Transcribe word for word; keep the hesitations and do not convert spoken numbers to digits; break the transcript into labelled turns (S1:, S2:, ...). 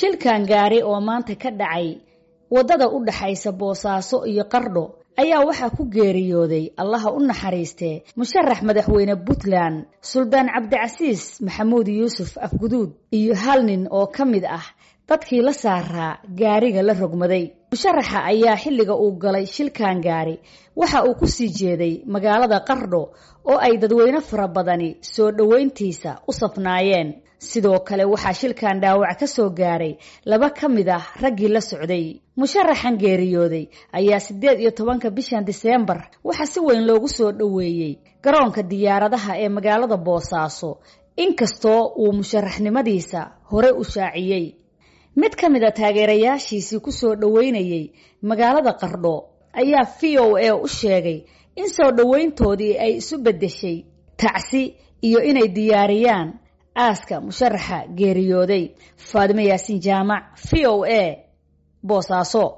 S1: shilkan gaari oo maanta ka dhacay wadada u dhaxaysa Boosaaso iyo Qardho ayaa waxa ku geeriyooday Allaha u naxariistee musharax madaxweyne Puntland Suldaan Cabdicasiis Maxamuud Yuusuf Afguduud iyo hal nin oo kamid ah dadkii la saaraa gaariga la rogmaday. musharaxa ayaa xilliga uu galay shilkan gaari waxa uu ku sii jeeday magaalada Qardho oo ay dadweyne fara badani soo dhaweyntiisa u safnaayeen. sidoo kale waxa shilkan dhaawac ka soo gaaray laba kamid ah raggii la socday. musharaxan geeriyooday ayaa sideed iyo tobanka bishan December waxa si weyn loogu soo dhaweeyay garoonka diyaaradaha ee magaalada Boosaaso inkastoo uu musharaxnimadiisa hore u shaaciyay. mid kamid ah taageerayaashiisii ku soo dhaweynayay magaalada Qardho ayaa V O A u sheegay in soo dhaweyntoodii ay isu bedeshay tacsi iyo inay diyaariyaan aaska musharaxa geeriyooday. Faadimo Yaasin Jaamac, V O A, Boosaaso.